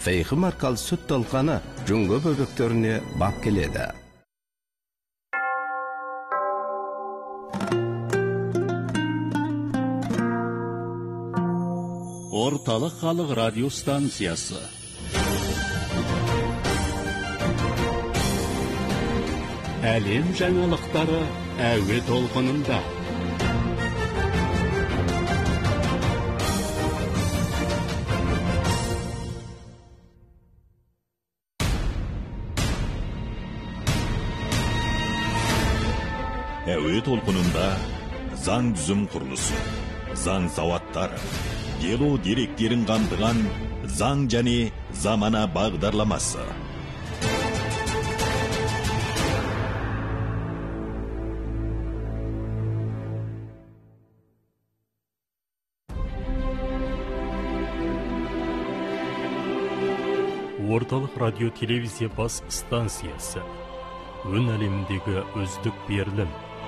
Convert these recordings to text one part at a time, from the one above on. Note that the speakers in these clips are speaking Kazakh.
Feyhi markal süt talqаны жүңгө böbeklerine bap keledi. Орталық халық радио станциясы. Әлем жаңалықтары әуе толқынында. Әуе толқынында заң түзім құрылысы, заң сауаттары, дело деректерін қамтыған заң және замана бағдарламасы. Орталық радио телевизия бас станциясы. Өн әлеміндегі үздік берілім.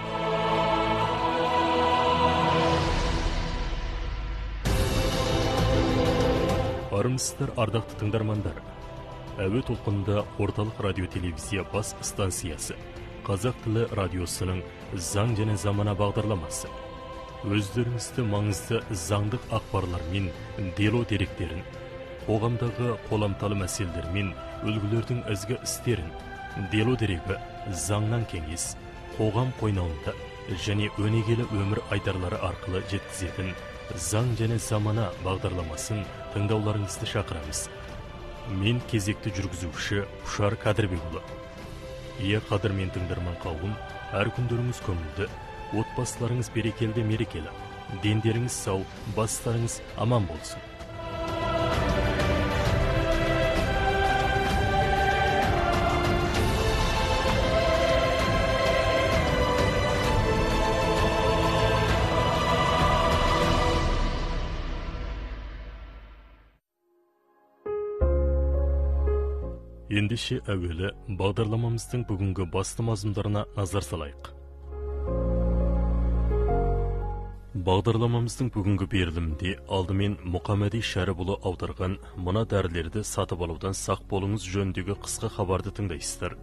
Армысыздар, ардақты тыңдармандар. Әуе толқынында орталық радио телевизия бас станциясы, қазақ тілі радиосының заң және замана бағдарламасы. Өздеріңізді маңызды заңдық ақпарлар мен дело деректерін, қоғамдағы қоламталы мәселелер мен үлгілердің ізгі істерін, дело дерегі, заңнан кеңес, қоғам қойнауында және өнегелі өмір айтарлары арқылы жеткізетін заң және замана бағдарламасын тыңдауларыңызды шақырамыз. Мен кезекті жүргізуші Ұшар Қадырбекұлы. Қадырмен тыңдарман қауым, әр күндеріңіз көңілді, отбасыларыңыз берекелі мерекелі, дендеріңіз сау, бастарыңыз аман болсын. Ендеше әуелі бағдарламамыздың бүгінгі басты мазмұндарына назар салайық. Бағдарламамыздың бүгінгі берілімінде алдымен Мұқамеди Шәріпұлы аударған мына дәрілерді сатып алудан сақ болыңыз жөніндегі қысқа хабарды тыңдайсыздар.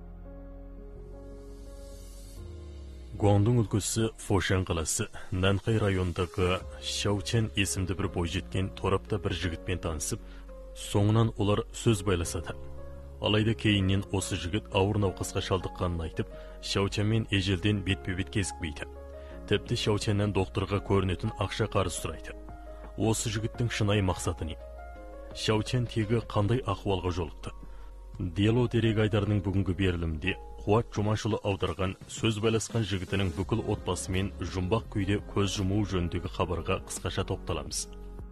Гуандун өлкесі Фошан қаласы Нанхай районындағы Шаучен есімді бір бойжеткен торапта бір жігітпен танысып, соңынан олар сөз байласады. Алайда кейіннен осы жігіт ауыр науқасқа шалдыққанын айтып, Шаучанмен ежелден бетпе-бет кезікпейді. Тіпті Шаучаннан докторға көрінетін ақша қарыз сұрайды. Осы жігіттің шынайы мақсаты не? Шаучан тегі қандай ахуалға жолықты? Дело дерек айдарының бүгінгі берілімде Қуат Жұмашұлы аударған сөз байласқан жігітінің бүкіл отбасымен жұмбақ күйде көз жұмуы жөніндегі хабарға қысқаша тоқталамыз.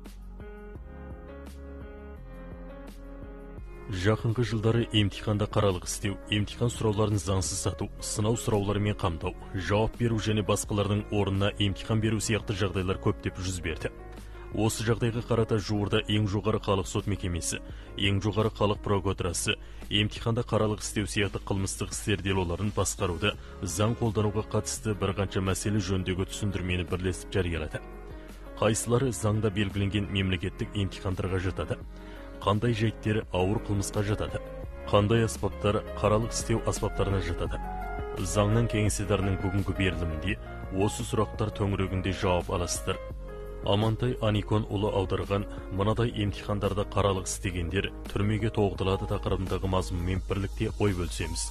Жақынғы жылдары емтиханда қаралық істеу, емтихан сұрауларын заңсыз сату, сынау сұрауларымен қамдау, жауап беру және басқалардың орнына емтихан беру сияқты жағдайлар көптеп жүз берді. Осы жағдайға қарата жуырда ең жоғары халық сот мекемесі, ең жоғары халық прокуратурасы, емтиханда қаралық істеу сияқты қылмыстық істер делоларын басқаруды заң қолдануға қатысты бір қанша мәселе жөніндегі түсіндірмені бірлесіп жариялады. Қайсылары заңда белгіленген мемлекеттік емтихандарға жатады? Қандай жайттер ауыр қылмысқа жатады? Қандай аспаптар қаралық істеу аспаптарына жатады? Заңнан кеңеседарының бүгінгі берілімінде осы сұрақтар төңірегінде жауап аласыздар. Амантай Аникон ұлы аударған мынадай емтихандарда қаралық істегендер түрмеге тоғытылады тақырыбындағы мазмұнмен бірлікте ой бөлісеміз.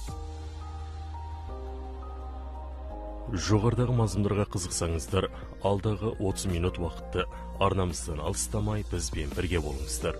Жоғарыдағы мазмұндарға қызықсаңыздар, алдағы 30 минут уақытты арнамыздан алыстамай бізбен бірге болыңыздар.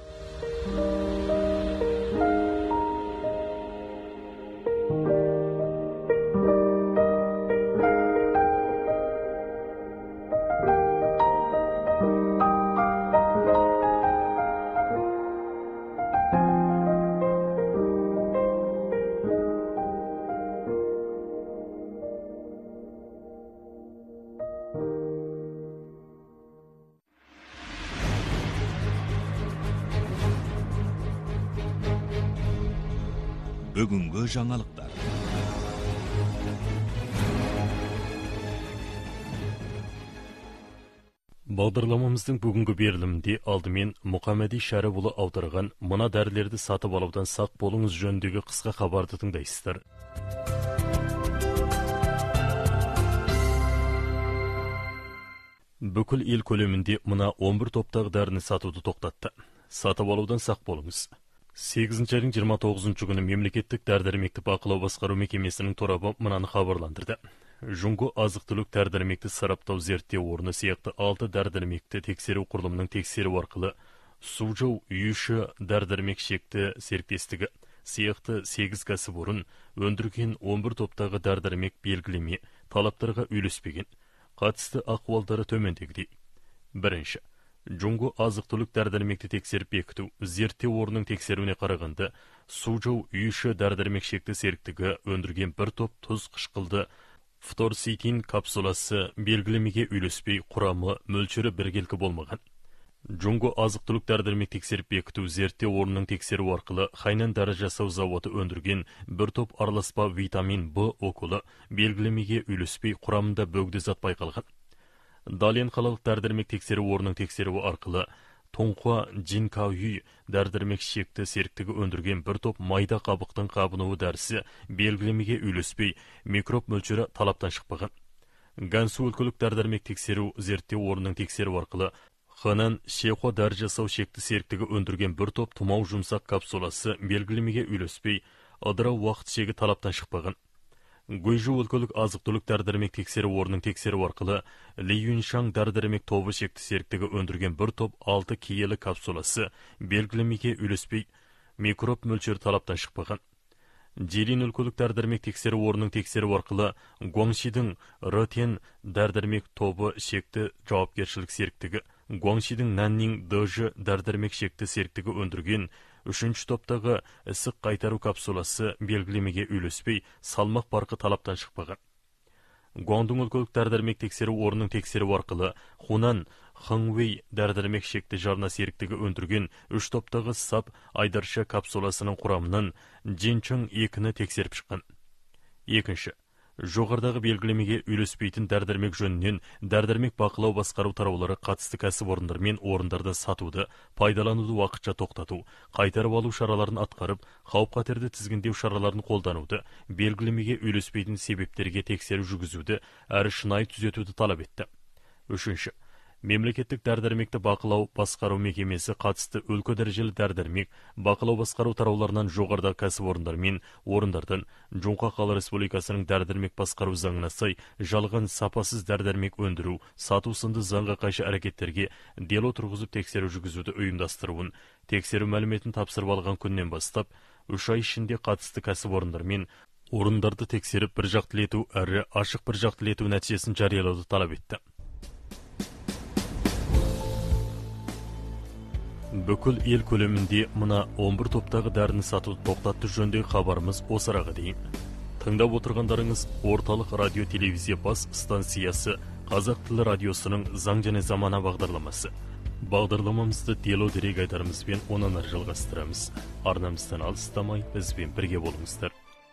Бүгінгі жаңалықтар. Бағдарламамыздың бүгінгі берілімінде алдымен Мұхаммеди Шәріпұлы аударған мына дәрілерді сатып алудан сақ болыңыз жөніндегі қысқа хабарды тыңдайсыздар. Бүкіл ел көлемінде мына 11 топтағы дәріні сатуды тоқтатты. Сатып алудан сақ болыңыз. 8 айдың 29 күні мемлекеттік дәрі-дәрмекті бақылау басқару мекемесінің торабы мынаны хабарландырды. Жұңғы азық-түлік дәрі-дәрмекті сараптау зерттеу орны сияқты 6 дәрі-дәрмекті тексеру құрылымының тексеру арқылы Сужоу үйші дәрі-дәрмек шекті серіктестігі сияқты 8 кәсіпорын өндірген 11 топтағы дәрі-дәрмек белгілеме талаптарға үйлеспеген. Қатысты ақуалдары төмендегідей. Бірінші, Жұңғы азық-түлік дәрі-дәрмекті тексеріп бекіту зерттеу орнының тексеруіне қарағанда Сужоу үйші дәрі-дәрмек шекті серіктігі өндірген бір топ тұз қышқылды фторситин капсуласы белгілемеге үйлеспей құрамы мөлшері біркелкі болмаған. Жұңғы азық-түлік дәрі-дәрмек тексеріп бекіту зерттеу орнының тексеру арқылы Хайнан дәрі жасау зауыты өндірген бір топ араласпа витамин Б окулы белгілемеге үйлеспей құрамында бөгде зат байқалған. Дален қалалық дәрі-дәрмек тексеру орнының тексеруі арқылы Тоңқуа Джинкауи дәрі-дәрмек шекті серіктігі өндірген бір топ майда қабықтың қабынуы дәрісі белгілемеге үйлеспей микроб мөлшері талаптан шықпаған. Гансу өлкөлік дәрі-дәрмек тексеру зерттеу орнының тексеру арқылы Ханан Шехуа дәрі жасау шекті серіктігі өндірген бір топ тұмау жұмсақ капсуласы белгілемеге үйлеспей ыдырау уақыт шегі талаптан шықпаған. Гуйжу өлкөлік азық-түлік дәрі-дәрмек тексеру орнының тексеру арқылы Ли Юншан дәрі-дәрмек тобы шекті серіктігі өндірген бір топ 6 киелі капсуласы белгілемеге үйлеспей микроб мөлшері талаптан шықпаған. Джерин өлкөлік дәрі-дәрмек тексеру орнының тексеру арқылы Гуаңшидің Ротен дәрі-дәрмек тобы шекті жауапкершілік серіктігі Гуаңшидің Наннин Дж дәрі-дәрмек шекті серіктігі өндірген 3-ші топтағы ісік қайтару капсуласы белгілемеге үйлеспей салмақ парқы талаптан шықпаған. Гуаңдың өлкөлік дәрі-дәрмек тексеру орнының тексеру арқылы Хунан Хыңвей дәрі-дәрмек шекті жарна серіктігі өндірген 3 топтағы сап айдарша капсуласының құрамынан Джинчың 2-ні тексеріп шыққан. Екінші, жоғардағы белгілемеге үйлеспейтін дәрі-дәрмек жөнінен дәрі-дәрмек бақылау басқару тараулары қатысты кәсіпорындар мен орындарды сатуды, пайдалануды уақытша тоқтату, қайтарып алу шараларын атқарып, қауіп-қатерді тізгіндеу шараларын қолдануды, белгілемеге үйлеспейтін себептерге тексеру жүргізуді, әрі шынайы түзетуді талап етті. Үшінші, мемлекеттік дәрі-дәрмекті бақылау басқару мекемесі қатысты өлкө дәрежелі дәрі-дәрмек бақылау басқару тарауларынан жоғарыдағы кәсіпорындар мен орындардан Жоңқа Қала Республикасының дәрі-дәрмек басқару заңына сай жалған сапасыз дәрі-дәрмек өндіру, сату сынды заңға қайшы әрекеттерге дело тұрғызып тексеру жүргізуді ұйымдастыруын, тексеру мәліметін тапсырып алған күннен бастап 3 ай ішінде қатысты кәсіпорындар мен орындарды тексеріп бір жақтылету әрі ашық бір жақтылету нәтижесін жариялауды талап етті. Бүкіл ел көлемінде мына 11 топтағы дәріні сатуды тоқтатты жөніндегі хабарымыз осыраға дейін. Тыңдап отырғандарыңыз орталық радио телевизия бас станциясы Қазақ тілі радиосының заң және замана бағдарламасы. Бағдарламамызды дело дерек айдарымызбен онан ары жалғастырамыз. Арнамыздан алыстамай бізбен бірге болыңыздар.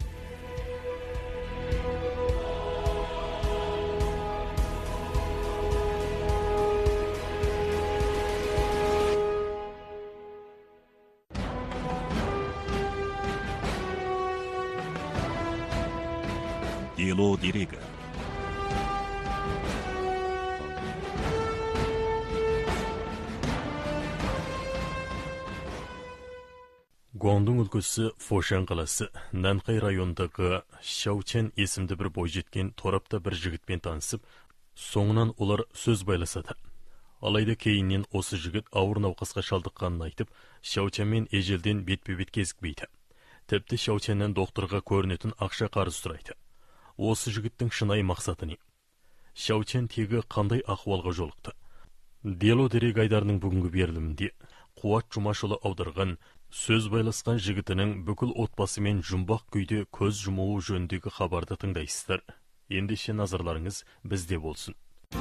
Дело дерегі. Гуаңдың өлкесі Фошан қаласы, Нанхай райондағы Шаучен есімді бір бойжеткен торапта бір жігітпен танысып, соңынан олар сөз байласады. Алайда кейіннен осы жігіт ауыр науқасқа шалдыққанын айтып, Шаученмен ежелден бетпе-бет кезікпейді. Тіпті Шаученнен докторға көрінетін ақша қарыз сұрайды. Осы жігіттің шынайы мақсаты не? Шаучен тегі қандай ахуалға жолықты? Дело дерек айдарының бүгінгі берілімінде Қуат Жұмашұлы аударған сөз байласқан жігітінің бүкіл отбасымен жұмбақ күйде көз жұмуы жөніндегі хабарды тыңдайсыздар. Ендеше назарларыңыз бізде болсын.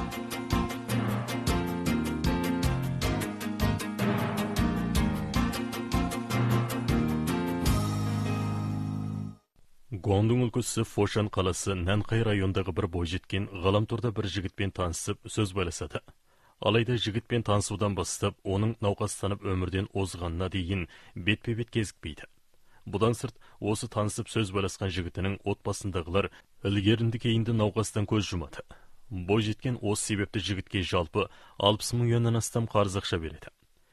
Гуаңдың өлкесі Фошан қаласы Нанхай райондағы бір бойжеткен ғаламторда бір жігітпен танысып сөз байласады. Алайда жігітпен танысудан бастап, оның науқастанып өмірден озғанына дейін бетпе-бет кезікпейді. Бұдан сырт, осы танысып сөз байласқан жігітінің отбасындағылар ілгерінді кейінді науқастан көз жұмады. Бойжеткен осы себепті жігітке жалпы 60 мың юаннан астам қарыз ақша береді.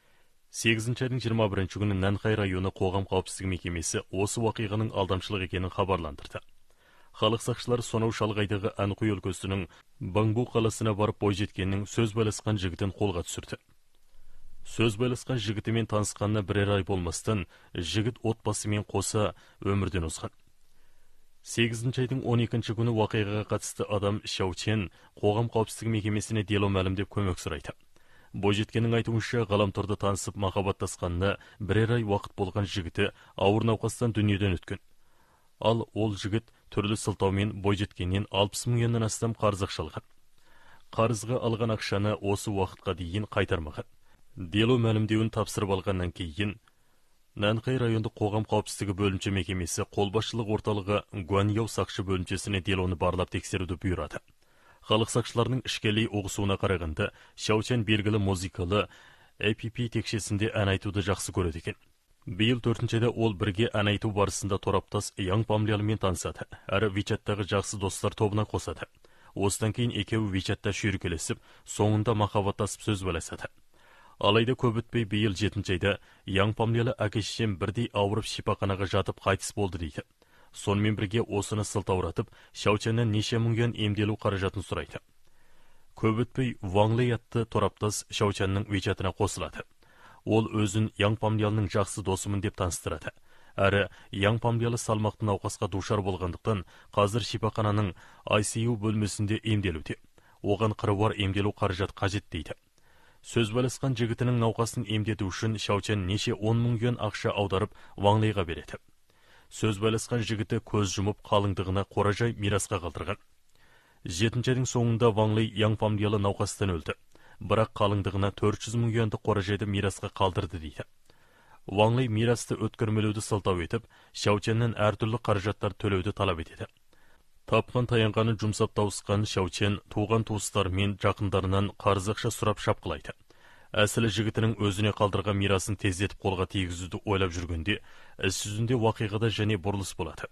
8 айдың 21 күні Нанхай районы қоғам қауіпсіздігі мекемесі осы уақиғаның алдамшылық екенін хабарландырды. Халық сақшылары сонау шалғайдағы Анхуй өлкесінің Бангбу қаласына барып бойжеткеннің сөз байласқан жігітін қолға түсірді. Сөз байласқан жігітімен танысқанына бірер ай болмастан, жігіт отбасымен қоса өмірден озған. 8 айдың 12 күні уақиғаға қатысты адам Шаучен қоғам қауіпсіздігі мекемесіне дело мәлімдеп көмек сұрайды. Бойжеткеннің айтуынша, ғаламторда танысып махаббаттасқанына бірер ай уақыт болған жігіті ауыр науқастан дүниеден өткен. Ал ол жігіт түрлі сылтаумен бойжеткеннен 60 мың юаннан астам қарыз ақша алған. Қарызға алған ақшаны осы уақытқа дейін қайтармаған. Дело мәлімдеуін тапсырып алғаннан кейін, Нанхай районды қоғам қауіпсіздігі бөлімше мекемесі қолбасшылық орталығы Гуаньяу сақшы бөлімшесіне делоны барлап тексеруді бұйырады. Халық сақшыларының ішкелей оғысуына қарағанда, Шаучен белгілі музыкалы APP текшесінде ән айтуды жақсы көреді екен. Биыл 4-шіде ол бірге ән айту барысында тораптас Яң Памлялымен танысады, әрі WeChat'тағы жақсы достар тобына қосады. Осыдан кейін екеуі WeChat'та шүйіркелесіп, соңында махаббаттасып сөз байласады. Алайда көп өтпей биыл 7-ші айда Яң Памлялы әке-шешем бірдей ауырып шипаханаға жатып қайтыс болды дейді. Сонымен бірге осыны сылтауратып, Шаученнен неше мың юан емделу қаражатын сұрайды. Көп өтпей Ван Лэй атты тораптас Шаученнің WeChat'ына қосылады. Ол өзін Яң Памлялының жақсы досымын деп таныстырады. Әрі Яң Памлялы салмақты науқасқа душар болғандықтан, қазір шипахананың ICU бөлмесінде емделуде. Оған қыруар емделу қаражат қажет дейді. Сөз байласқан жігітінің науқасын емдету үшін Шаучен неше 10 мың юан ақша аударып Ван Лэйға береді. Сөз байласқан жігіті көз жұмып қалыңдығына қоражай мирасқа қалдырған. 7-ші айдың соңында Ван Лэй Яң Памлялы науқастан өлді. Бірақ қалыңдығына 400 мың юанды қоражайды мирасқа қалдырды дейді. Ван Лэй мирасты өткірмелеуді сылтау етіп, Шаученнен әртүрлі қаражаттар төлеуді талап етеді. Тапқан таянғаны жұмсап тауысқан Шаучен туған туыстарымен жақындарынан қарыз ақша сұрап шапқылайды. Әсілі жігітінің өзіне қалдырған мирасын тездетіп қолға тигізуді ойлап жүргенде, іс жүзінде уақиғада және бұрылыс болады.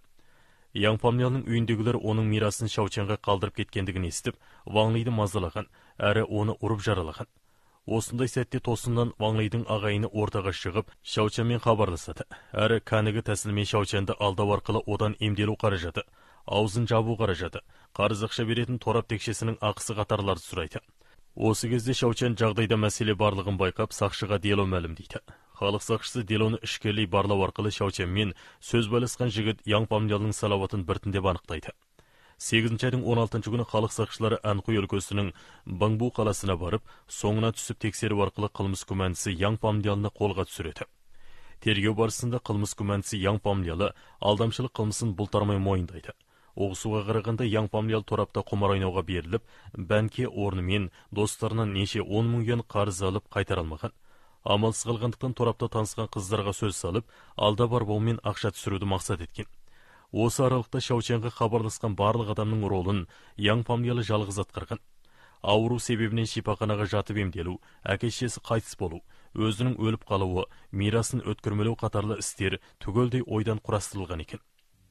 Яң Памлялының үйіндегілер оның мирасын Шаученға қалдырып кеткендігін естіп, Ван Лэйді мазалаған, әрі оны ұрып жаралаған. Осындай сәтте тосыннан Ван Лэйдің ағайыны ортаға шығып, Шаученмен хабарласады. Әрі кәнігі тәсілмен Шаученді алдау арқылы одан емделу қаражаты, аузын жабу қаражаты, қарыз ақша беретін торап текшесінің ақысы қатарларды сұрайды. Осы кезде Шаучен жағдайда мәселе барлығын байқап, сақшыға дело мәлімдейді. Халық сақшысы делоны ішкелей барлау арқылы Шаученмен сөз байласқан жігіт Яң Памлялының салауатын біртіндеп анықтайды. 8-ші айдың 16-ші күні халық сақшылары Анхуй өлкесінің Бангбу қаласына барып, соңына түсіп тексеру арқылы қылмыс күмәндісі Яң Памлялыны қолға түсіреді. Тергеу барысында қылмыс күмәндісі Яң Памлялы алдамшылық қылмысын бұлтармай мойындайды. Оғысуға қарағанда Яң Памлялы торапта құмар ойнауға беріліп, бәнке орнымен достарынан неше 10 мың юан қарыз алып қайтара алмаған. Амалсыз қалғандықтан торапта танысқан қыздарға сөз салып, алда бар баумен ақша түсіруді мақсат еткен. Осы аралықта Шаученға хабарласқан барлық адамның ролын Яң Памлялы жалғыз атқарған. Ауру себебінен шипаханаға жатып емделу, әке-шешесі қайтыс болу, өзінің өліп қалуы, мирасын өткірмелеу қатарлы істер түгелдей ойдан құрастырылған екен.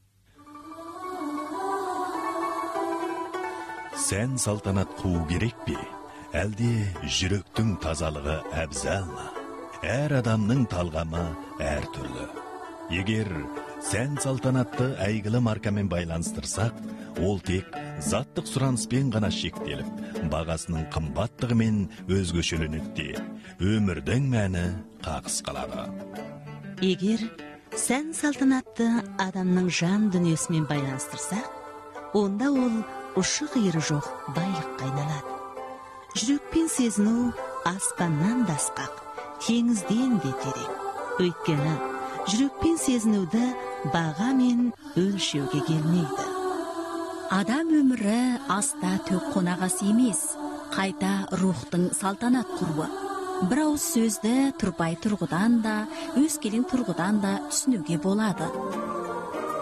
Сән салтанат қуу керек пе? Әлде жүректің тазалығы әбзал ма? Әр адамның талғамы әр түрлі. Егер сән салтанатты әйгілі маркамен байланыстырсақ, ол тек заттық сұраныспен ғана шектеліп, бағасының қымбаттығымен өзгешеленеді, өмірдің мәні қағыс қалады. Егер сән салтанатты адамның жан дүниесімен байланыстырсақ, онда ол ұшы-қиыры жоқ байлыққа айналады. Жүрекпен сезіну аспаннан да асқақ, теңізден де терең. Өйткені жүрекпен сезінуді баға мен өлшеуге келмейді. Адам өмірі аста төк қонағасы емес, қайта рухтың салтанат құруы. Бір ауыз сөзді тұрпай тұрғыдан да, өскелең тұрғыдан да түсінуге болады.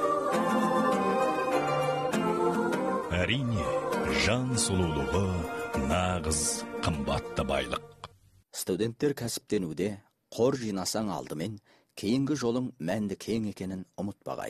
Әрине, жан сұлулығы нағыз қымбатты байлық. Студенттер кәсіптенуде қор жинасаң алдымен, кейінгі жолың мәнді кең екенін ұмытпағай.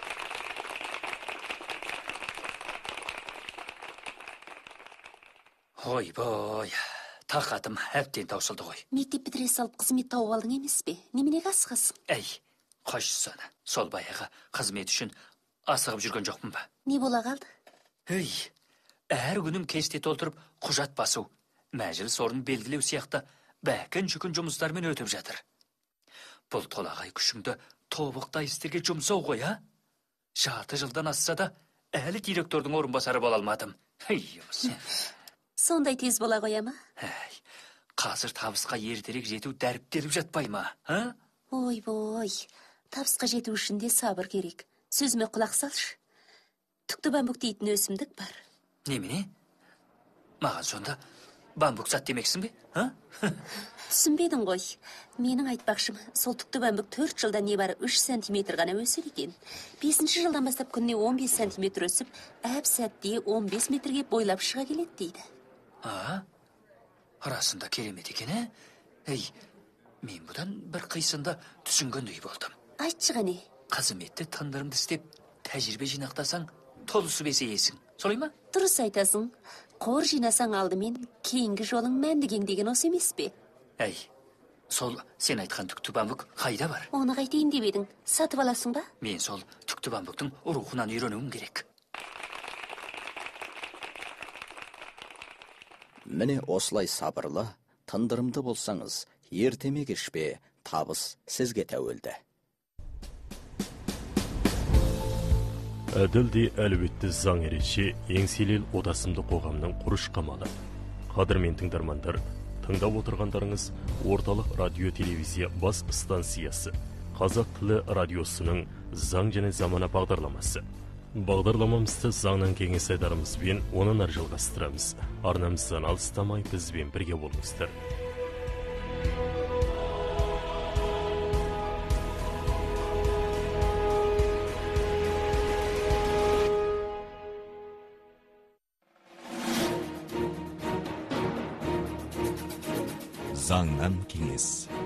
Ой-бой, тақатым әбден таусылды ғой. Мектеп бітіре салып қызмет тауып алдың емес пе? Неменеге асығасың? Әй, қойшысана, сол баяғы қызмет үшін асығып жүрген жоқпын ба? Не бола қалды? Ей, әр күнім кесте толтырып құжат басу, мәжіліс орнын белгілеу сияқты бәкін жүкін жұмыстармен өтіп жатыр. Бұл толағай күшіңді тобықтай істерге жұмсау ғой, а? 6 жылдан асса да әлі директордың орынбасары бола алмадым. Ей, осы. Сондай тез бола қоя ма? Әй, қазір табысқа ертерек жету дәріптеліп жатпай ма, а? Ой-бой, табысқа жету үшін де сабыр керек. Сөзіме құлақ салшы. Түкті бамбук дейтін өсімдік бар. Немене? Маған сонда бамбук зат демексің бе, а? Түсінбедің ғой. Менің айтпақшым, сол түкті бамбук 4 жылда не бар 3 сантиметр ғана өседі екен. 5-ші жылдан бастап күніне 15 сантиметр өсіп, әп сәтте 15 метрге бойлап шыға келеді дейді. А? Расында керемет екен, ә? Ей, мен бұдан бір қисында түсінгендей болдым. Айтшы ғане. Қызметті тындырымды істеп, тәжірибе жинақтасаң, толысып есейесің. Солай ма? Дұрыс айтасың. Қор жинасаң алдымен, кейінгі жолың мәнді кең деген осы емес пе? Әй, сол сен айтқан түкті бамбук қайда бар? Оны қайтейін деп едің. Сатып аласың ба? Мен сол түкті бамбуктың рухынан үйренуім керек. Міне осылай сабырлы, тындырымды болсаңыз, ертеме кешпе табыс сізге тәуелді. Әділде әлеуетті заң ереже еңселел одасымды қоғамның құрыш қамалы. Қадірмен тыңдармандар, тыңдап отырғандарыңыз орталық радио телевизия бас станциясы Қазақ тілі радиосының заң және замана бағдарламасы. Бағдарламамызды заңнан кеңес айдарымызбен онын ар жалғастырамыз. Арнамыздан алыстамай бізбен бірге болыңыздар. Заңнан кеңес.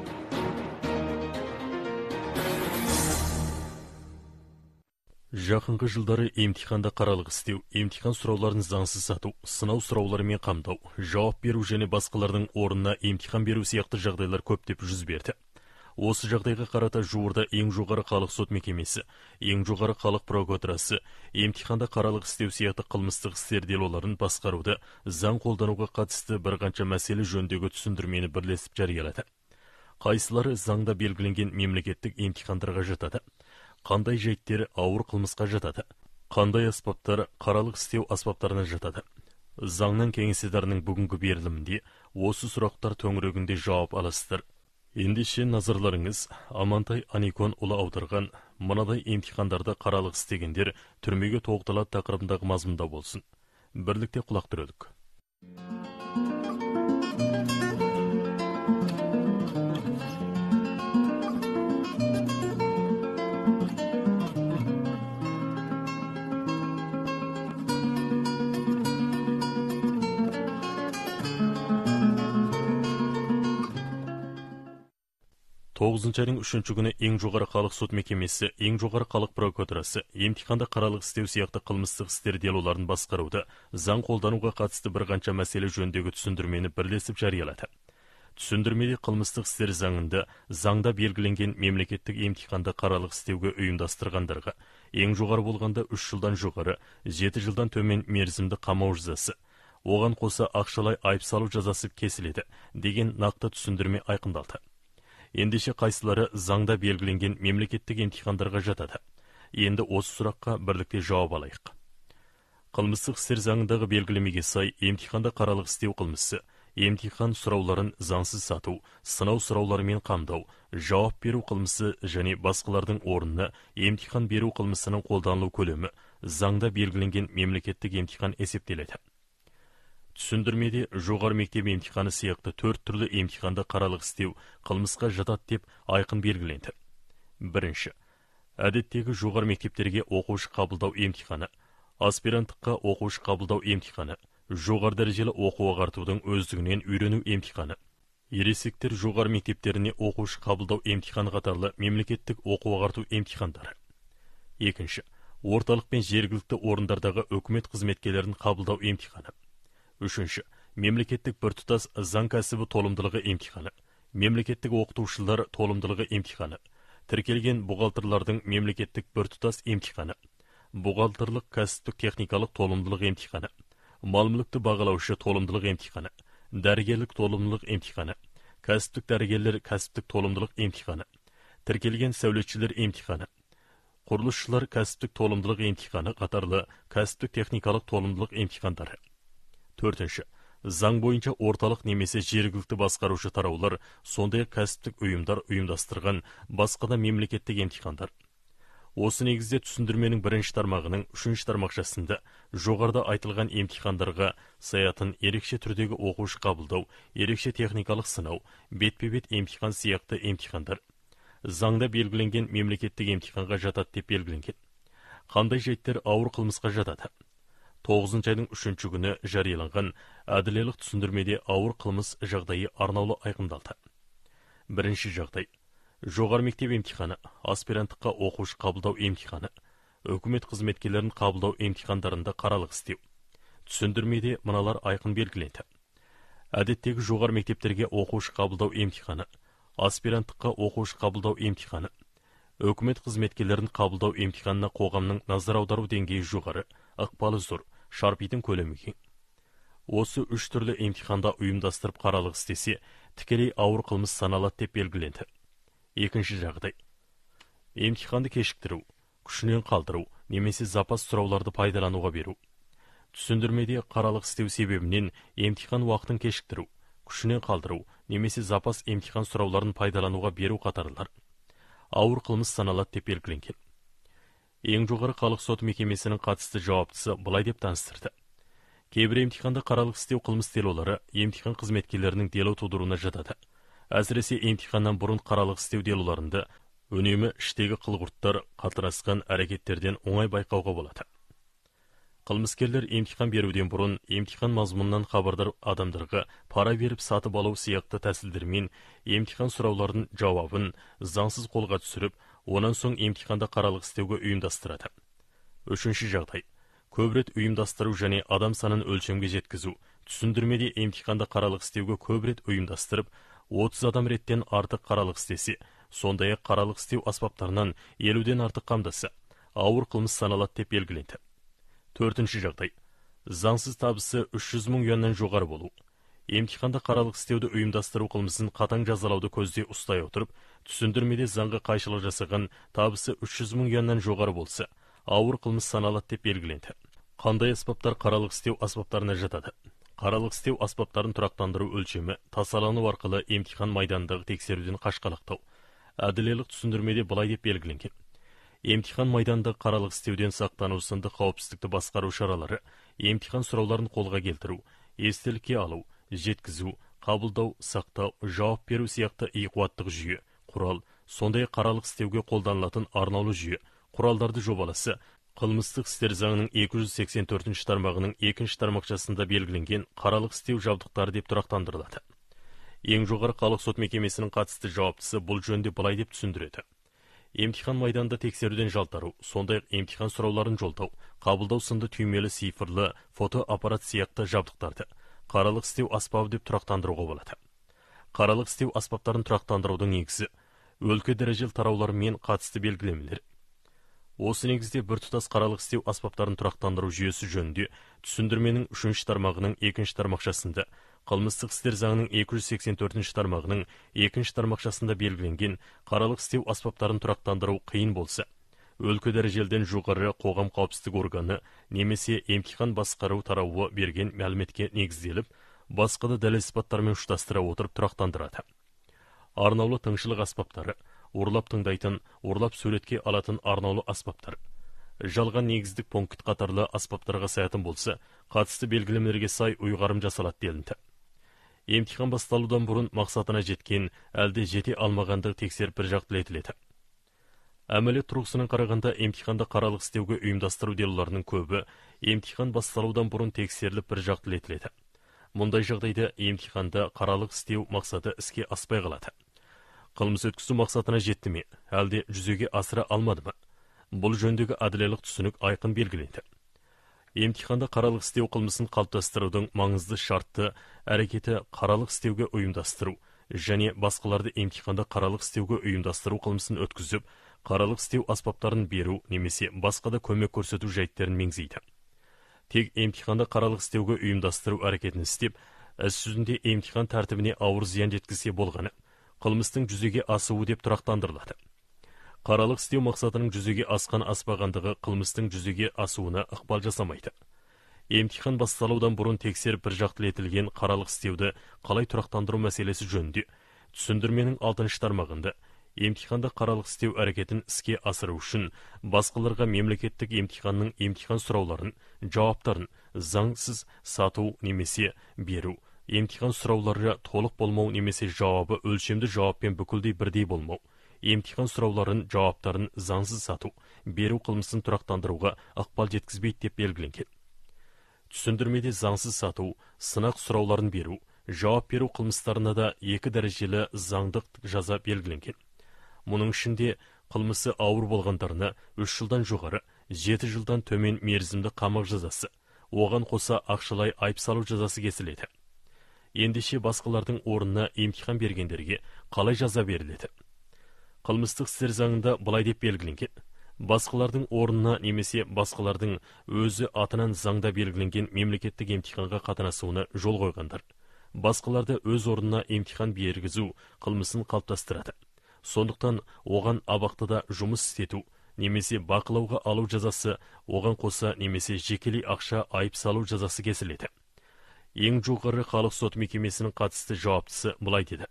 Жақынғы жылдары емтиханда қаралық істеу, емтихан сұрауларын заңсыз сату, сынау сұрауларымен қамдау, жауап беру және басқалардың орнына емтихан беру сияқты жағдайлар көптеп жүз берді. Осы жағдайға қарата жуырда ең жоғары халық сот мекемесі, ең жоғары халық прокуратурасы емтиханда қаралық істеу сияқты қылмыстық істер делоларын басқаруды заң қолдануға қатысты бірқанша мәселе жөніндегі түсіндірмені бірлесіп жариялады. Қайсылары заңда белгіленген мемлекеттік емтихандарға жатады? Қандай жайттері ауыр қылмысқа жатады? Қандай аспаптар қаралық істеу аспаптарына жатады? Заңнан кеңеседарының бүгінгі берілімінде осы сұрақтар төңірегінде жауап аласыздар. Ендеше назарларыңыз Амантай Аникон ұлы аударған мынадай емтихандарды қаралық істегендер түрмеге тоғытылады тақырыбындағы мазмұнда болсын. Бірлікте құлақ түрелік. 9 айдың 3-ші күні ең жоғары халық сот мекемесі, ең жоғары халық прокуратурасы емтиханда қаралық істеу сияқты қылмыстық істер делоларын басқаруды заң қолдануға қатысты бірқанша мәселе жөніндегі түсіндірмені бірлесіп жариялады. Түсіндірмеде қылмыстық істер заңда белгіленген мемлекеттік емтиханда қаралық істеуге ұйымдастырғандарға ең жоғары болғанда 3 жылдан жоғары, 7 жылдан төмен мерзімді қамау жазасы, оған қоса ақшалай айып салу жазасы кесіледі деген нақты түсіндірме айқындалды. Ендеше қайсылары заңда белгіленген мемлекеттік емтихандарға жатады? Енді осы сұраққа бірлікте жауап алайық. Қылмыстық істер заңындағы белгілемеге сай емтиханда қаралық істеу қылмысы, емтихан сұрауларын заңсыз сату, сынау сұрауларымен қамдау, жауап беру қылмысы және басқалардың орнына емтихан беру қылмысының қолданылу көлемі заңда белгіленген мемлекеттік емтихан есептеледі. Түсіндірмеде жоғары мектеп емтиханы сияқты 4 түрлі емтиханда қаралық істеу қылмысқа жатады деп айқын белгіленді. Бірінші, әдеттегі жоғары мектептерге оқушы қабылдау емтиханы, аспиранттыққа оқушы қабылдау емтиханы, жоғары дәрежелі оқу ағартудың өздігінен үйрену емтиханы. Ересектер жоғары мектептеріне оқушы қабылдау емтиханы қатарлы мемлекеттік оқу ағарту емтихандары. Екінші, орталық пен жергілікті орындардағы үкімет қызметкерлерін қабылдау емтиханы. Үшінші, мемлекеттік біртұтас заң кәсібі толымдылығы емтиханы. Мемлекеттік оқытушылар толымдылығы емтиханы. Тіркелген бухгалтерлардың мемлекеттік біртұтас емтиханы. Бухгалтерлік кәсіптік техникалық толымдылық емтиханы. Мал-мүлікті бағалаушы толымдылық емтиханы. Дәрігерлік толымдылық емтиханы. Кәсіптік дәрігерлер кәсіптік толымдылық емтиханы. Тіркелген сәулетшілер емтиханы. Құрылысшылар кәсіптік толымдылық емтиханы қатарлы кәсіптік техникалық толымдылық емтихандары. Төртінші, заң бойынша орталық немесе жергілікті басқарушы тараулар, сондай кәсіптік ұйымдар ұйымдастырған басқа да мемлекеттік емтихандар. Осы негізде түсіндірменің бірінші тармағының үшінші тармақшасында жоғарыда айтылған емтихандарға саятын ерекше түрдегі оқушы қабылдау, ерекше техникалық сынау, бетпе-бет емтихан сияқты емтихандар заңда белгіленген мемлекеттік емтиханға жатады деп белгіленген. Қандай жайттар ауыр қылмысқа жатады? 9 айдың 3 күні жарияланған әділеттік түсіндірмеде ауыр қылмыс жағдайы арнаулы айқындалды. Бірінші жағдай: жоғары мектеп емтиханы, аспиранттыққа оқушы қабылдау емтиханы, үкімет қызметкерлерін қабылдау емтихандарында қаралық істеу. Түсіндірмеде мыналар айқын белгіленді. Әдеттегі жоғары мектептерге оқушы қабылдау емтиханы, аспиранттыққа оқушы қабылдау емтиханы, үкімет қызметкерлерін қабылдау емтиханына қоғамның назар аудару деңгейі жоғары, ықпалы зор, шарпитын көлемі кең. Осы үш түрлі емтиханда ұйымдастырып қаралық істесе, тікелей ауыр қылмыс саналады деп белгіленді. Екінші жағдай: емтиханды кешіктіру, күшінен қалдыру немесе запас сұрауларды пайдалануға беру. Түсіндірмеде қаралық істеу себебінен емтихан уақытын кешіктіру, күшінен қалдыру немесе запас емтихан сұрауларын пайдалануға беру қатарлар ауыр қылмыс саналады деп белгіленген. Ең жоғары халық сот мекемесінің қатысты жауаптысы былай деп таныстырды: кейбір емтиханда қаралық істеу қылмыс делолары емтихан қызметкерлерінің дело тудыруына жатады. Әсіресе емтиханнан бұрын қаралық істеу делоларында үнемі іштегі қылғұрттар қатырасқан әрекеттерден оңай байқауға болады. Қылмыскерлер емтихан беруден бұрын емтихан мазмұнынан хабардар адамдарға пара беріп сатып алу сияқты тәсілдермен емтихан сұраулардың жауабын заңсыз қолға түсіріп, онан соң емтиханда қаралық істеуге ұйымдастырады. Үшінші жағдай: көп рет ұйымдастыру және адам санын өлшемге жеткізу. Түсіндірмеде емтиханда қаралық істеуге көп рет ұйымдастырып, 30 адам реттен артық қаралық істесе, сондай-ақ қаралық істеу аспаптарынан 50-ден артық қамдаса, ауыр қылмыс саналады деп белгіленді. Төртінші жағдай: заңсыз табысы 300 мың юаннан жоғары болу. Емтиханда қаралық істеуді ұйымдастыру қылмысын қатаң жазалауды көзде ұстай отырып, түсіндірмеде заңға қайшылық жасаған табысы 300 мың юаннан жоғары болса, ауыр қылмыс саналады деп белгіленді. Қандай аспаптар қаралық істеу аспаптарына жатады? Қаралық істеу аспаптарын тұрақтандыру өлшемі, тасалану арқылы емтихан майданындағы тексеруден қашқалақтау. Әділеттік түсіндірмеде былай деп белгіленген: емтихан майданындағы қаралық істеуден сақтану сынды қауіпсіздікті басқару шаралары, емтихан сұрауларын қолға келтіру, естелікке алу, жеткізу, қабылдау, сақтау, жауап беру сияқты иқуаттық жүйе, құрал, сондай қаралық істеуге қолданылатын арнаулы жүйе, құралдарды жобаласы, қылмыстық істер заңының 284 тармағының 2 тармақшасында белгіленген қаралық істеу жабдықтары деп тұрақтандырылады. Ең жоғары халық сот мекемесінің қатысты жауаптысы бұл жөнде былай деп түсіндіреді: емтихан майданында тексеруден жалтару, сондай-ақ емтихан сұрауларын жолдау, қабылдау сынды түймелі цифрлы фотоаппарат сияқты жабдықтарды қаралық істеу аспабы деп тұрақтандыруға болады. Қаралық істеу аспаптарын тұрақтандырудың негізі өлке дәрежелі тараулармен қатысты белгілемелер. Осы негізде біртұтас қаралық істеу аспаптарын тұрақтандыру жүйесі жөнінде түсіндірменің 3 тармағының 2 тармақшасында, қылмыстық істер заңының 284 тармағының 2 тармақшасында белгіленген қаралық істеу аспаптарын тұрақтандыру қиын болса, өлке дәрежелден жоғары қоғам қауіпсіздік органы немесе емтихан басқару тарауы берген мәліметке негізделіп, басқа да дәлел сипаттармен ұштастыра отырып тұрақтандырады. Арнаулы тыңшылық аспаптары, ұрлап тыңдайтын, ұрлап суретке алатын арнаулы аспаптар. Жалған негіздік пункт қатарлы аспаптарға саятын болса, қатысты белгілемелерге сай ұйғарым жасалады делінді. Емтихан басталудан бұрын мақсатына жеткен, әлде жете алмағандығы тексеріп бір жақтылы етіледі. Әмәлият тұрғысынан қарағанда емтиханды қаралық істеуге ұйымдастыру делоларының көбі емтихан басталудан бұрын тексеріліп бір жақтылы етіледі. Мұндай жағдайда емтиханды қаралық істеу мақсаты іске аспай қалады. Қылмыс өткізу мақсатына жетті ме, әлде жүзеге асыра алмады ма? Бұл жөндегі әділеттік түсінік айқын белгіленді. Емтиханды қаралық істеу қылмысын қалыптастырудың маңызды шарты әрекеті қаралық істеуге ұйымдастыру және басқаларды емтиханды қаралық істеуге ұйымдастыру қылмысын өткізіп, қаралық істеу аспаптарын беру немесе басқа да көмек көрсету жайттерін меңзейді. Тек емтиханды қаралық істеуге ұйымдастыру әрекетін істеп, іс жүзінде емтихан тәртібіне ауыр зиян жеткізе болғаны қылмыстың жүзеге асуы деп тұрақтандырылады. Қаралық істеу мақсатының жүзеге асқан аспағандығы қылмыстың жүзеге асуына ықпал жасамайды. Емтихан басталудан бұрын тексеріп бір жақтылы етілген қаралық істеуді қалай тұрақтандыру мәселесі жөнінде түсіндірменің 6 тармағында емтиханды қаралық істеу әрекетін іске асыру үшін басқаларға мемлекеттік емтиханның емтихан сұрауларын, жауаптарын заңсыз сату немесе беру, емтихан сұраулары толық болмау немесе жауабы өлшемді жауаппен бүкілдей бірдей болмау, емтихан сұрауларын, жауаптарын заңсыз сату, беру қылмысын тұрақтандыруға ықпал жеткізбейді деп белгіленген. Түсіндірмеде заңсыз сату, сынақ сұрауларын беру, жауап беру қылмыстарына да 2 дәрежелі заңдық жаза белгіленген. Мұның ішінде қылмысы ауыр болғандарына 3 жылдан жоғары, 7 жылдан төмен мерзімді қамақ жазасы, оған қоса ақшалай айып салу жазасы кесіледі. Ендеше басқалардың орнына емтихан бергендерге қалай жаза беріледі? Қылмыстық істер заңында былай деп белгіленген: басқалардың орнына немесе басқалардың өзі атынан заңда белгіленген мемлекеттік емтиханға қатынасуына жол қойғандар басқаларды өз орнына емтихан бергізу қылмысын қалыптастырады. Сондықтан оған абақтыда жұмыс істету немесе бақылауға алу жазасы, оған қоса немесе жекелей ақша айып салу жазасы кесіледі. Ең жоғары халық сот мекемесінің қатысты жауаптысы былай деді: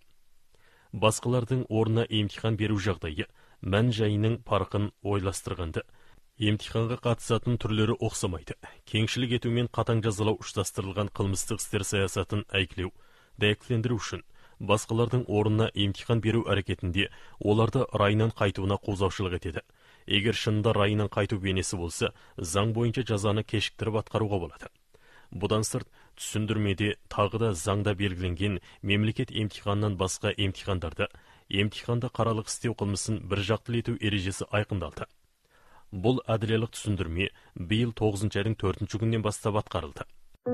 басқалардың орнына емтихан беру жағдайы мән жайының парқын ойластырғанды, емтиханға қатысатын түрлері оқсамайды. Кеңшілік етумен қатаң жазалау ұштастырылған қылмыстық істер саясатын әйгілеу, дәйектілендіру үшін басқалардың орнына емтихан беру әрекетінде оларды райынан қайтуына қозаушылық етеді. Егер шынында райынан қайту бейнесі болса, заң бойынша жазаны кешіктіріп атқаруға болады. Бұдан сырт, түсіндірмеде тағы да заңда белгіленген мемлекет емтиханнан басқа емтихандарды, емтиханды қаралық істеу қылмысын бір жақтылы ету ережесі айқындалды. Бұл әділеттік түсіндірме биыл 9 айдың 4 күннен бастап атқарылды.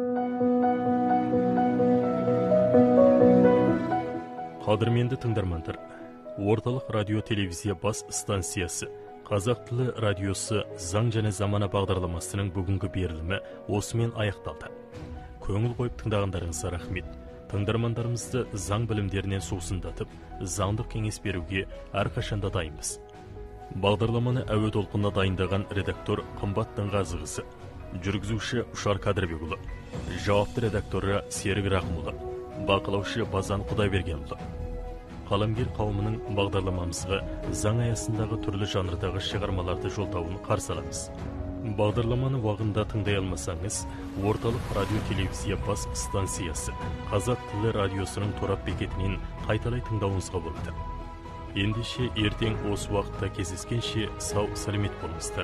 Қадірменді тыңдармандар, орталық радио телевизия бас станциясы Қазақ тілі радиосы заң және замана бағдарламасының бүгінгі берілімі осымен аяқталды. Көңіл қойып тыңдағандарыңызға рахмет. Тыңдармандарымызды заң білімдерінен сусындатып, заңдық кеңес беруге әрқашанда дайынбыз. Бағдарламаны әуе толқынына дайындаған редактор Қымбат Таңғазықызы, жүргізуші Ұшар Қадырбекұлы, жауапты редакторы Серік Рақымұлы, бақылаушы Базан Құдайбергенұлы. Қаламгер қауымының бағдарламамызға заң аясындағы түрлі жанрдағы шығармаларды жолдауын қарсы аламыз. Бағдарламаны уақытында тыңдай алмасаңыз, орталық радио телевизия бас станциясы Қазақ тілі радиосының торап бекетінен қайталай тыңдауыңызға болады. Ендеше ертең осы уақытта кездескенше сау сәлемет болыңыздар.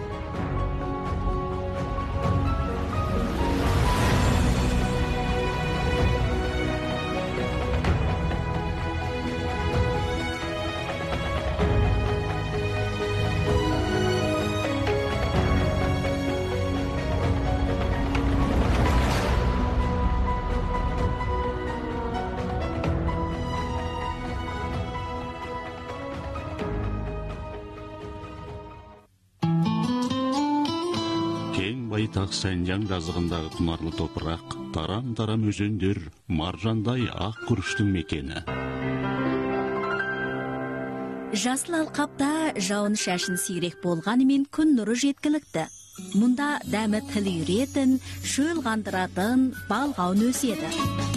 Байтақ Сәнжан жазығындағы құнарлы топырақ, тарам-тарам өзендер, маржандай ақ күріштің мекені. Жасыл алқапта жауын шашын сирек болғанымен күн нұры жеткілікті. Мұнда дәмі тіл үйретін, шөл қандыратын балғауын өседі.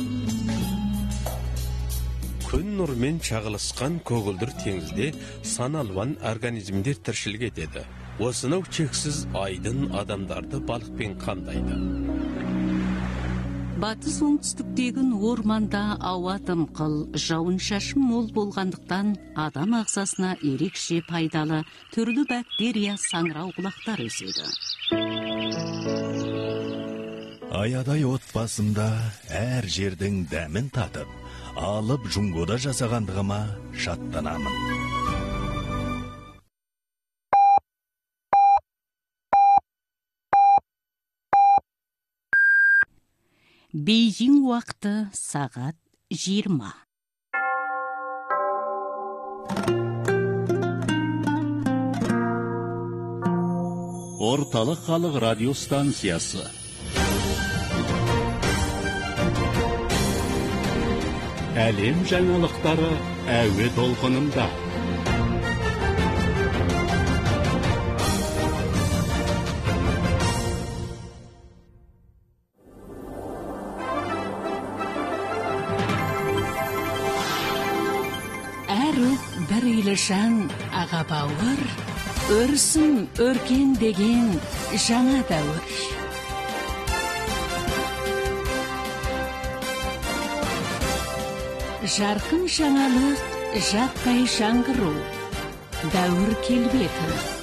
Күн нұрмен шағылысқан көгілдір теңізде саналуан организмдер тіршілік етеді. Осынау чексіз айдын адамдарды балықпен қамдайды. Батыс оңтүстіктегі орманда ауа дымқыл, жауын-шашын мол болғандықтан адам ағзасына ерекше пайдалы түрлі бактерия саңырау құлақтар өседі. Аядай отбасында әр жердің дәмін татып, алып жұңгода жасағандығыма шаттанамын. Бейжің уақыты сағат 20. Орталық халық радио станциясы. Әлем жаңалықтары әуе толқынында. Бір үйлі жан аға бауыр, өрсін өркен деген жаңа дәуір. Жарқын жаңалық, жаппай жаңғыру, дәуір келбеті.